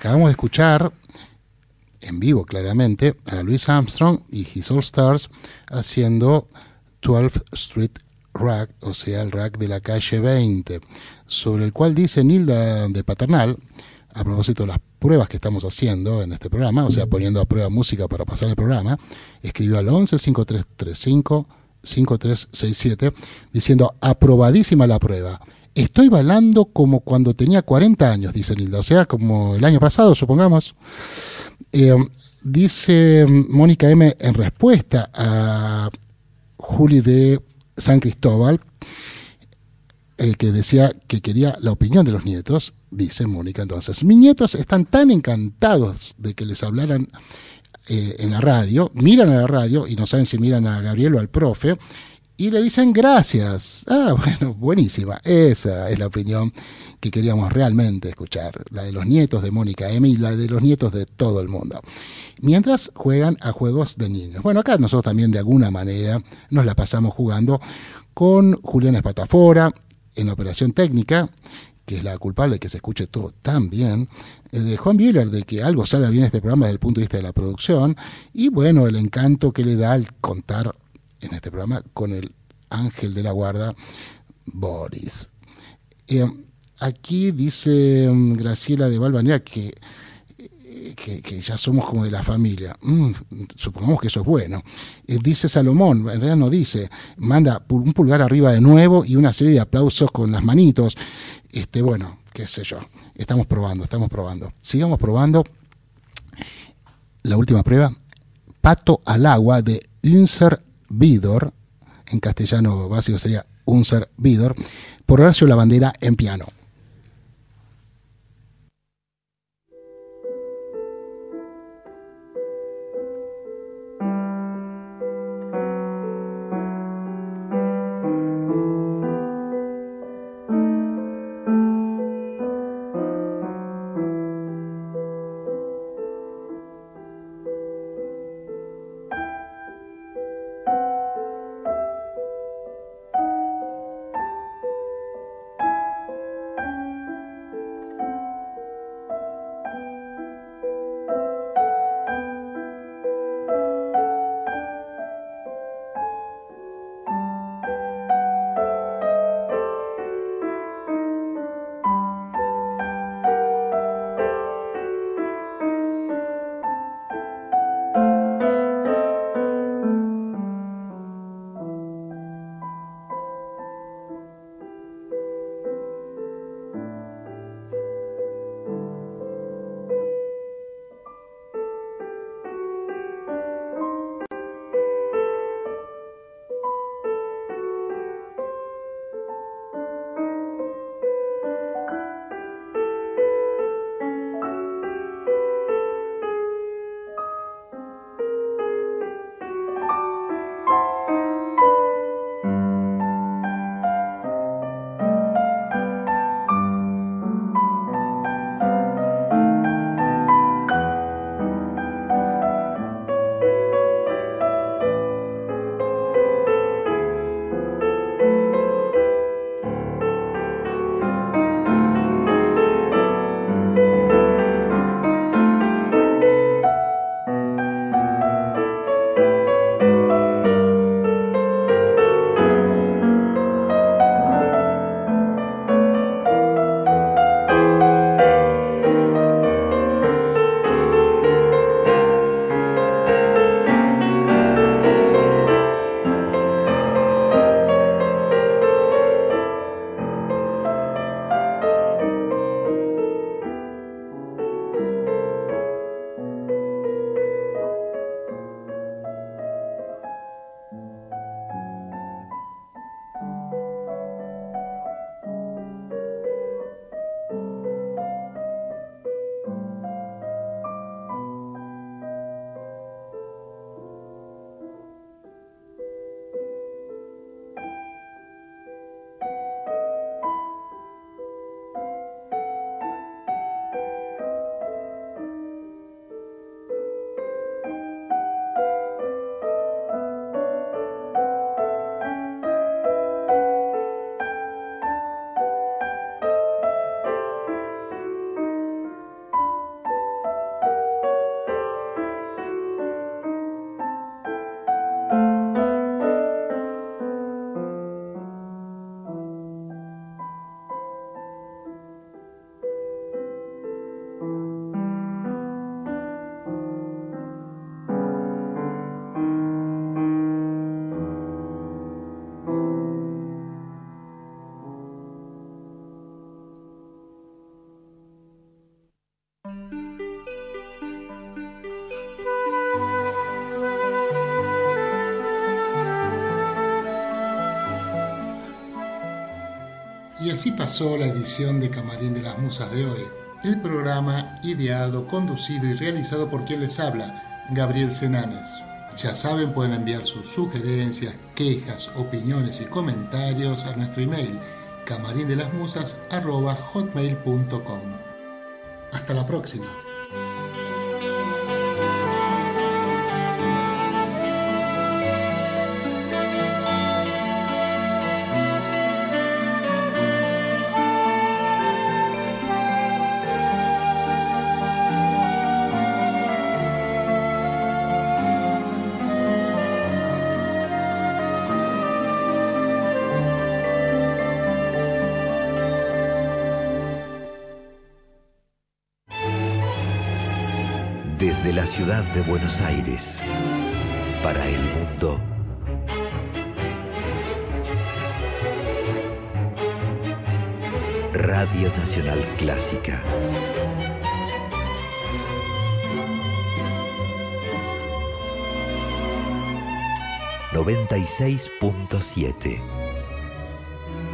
acabamos de escuchar en vivo claramente a Louis Armstrong y His All Stars haciendo twelfth Street Rag, o sea, el rag de la calle veinte, sobre el cual dice Nilda de Paternal, a propósito de las pruebas que estamos haciendo en este programa, o sea, poniendo a prueba música para pasar el programa, escribió al once cinco tres tres cinco cinco tres seis siete diciendo: aprobadísima la prueba. Estoy bailando como cuando tenía cuarenta años, dice Nilda, o sea, como el año pasado, supongamos. Eh, dice Mónica M. en respuesta a Juli de San Cristóbal, eh, que decía que quería la opinión de los nietos, dice Mónica entonces: mis nietos están tan encantados de que les hablaran eh, en la radio, miran a la radio y no saben si miran a Gabriel o al profe, y le dicen gracias. Ah, bueno, buenísima. Esa es la opinión que queríamos realmente escuchar, la de los nietos de Mónica M. y la de los nietos de todo el mundo, mientras juegan a juegos de niños. Bueno, acá nosotros también de alguna manera nos la pasamos jugando con Julián Espatafora en la operación técnica, que es la culpable de que se escuche todo tan bien, de Juan Bieler, de que algo salga bien este programa desde el punto de vista de la producción, y bueno, el encanto que le da al contar en este programa con el ángel de la guarda, Boris. Eh, aquí dice um, Graciela de Valvanera que, que, que ya somos como de la familia. Mm, supongamos que eso es bueno. Eh, dice Salomón, en realidad no dice, manda un pulgar arriba de nuevo y una serie de aplausos con las manitos. Este, bueno, qué sé yo. Estamos probando, estamos probando. Sigamos probando. La última prueba, Pato al agua, de Unser Vidor, en castellano básico sería Unser Vidor, por Horacio Lavandera en piano. Thank así pasó la edición de Camarín de las Musas de hoy. El programa ideado, conducido y realizado por quien les habla, Gabriel Senanes. Ya saben, pueden enviar sus sugerencias, quejas, opiniones y comentarios a nuestro email camarindelasmusas arroba hotmail punto com. Hasta la próxima. Desde la ciudad de Buenos Aires, para el mundo, Radio Nacional Clásica. noventa y seis punto siete.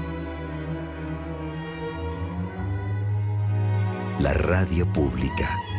La radio pública.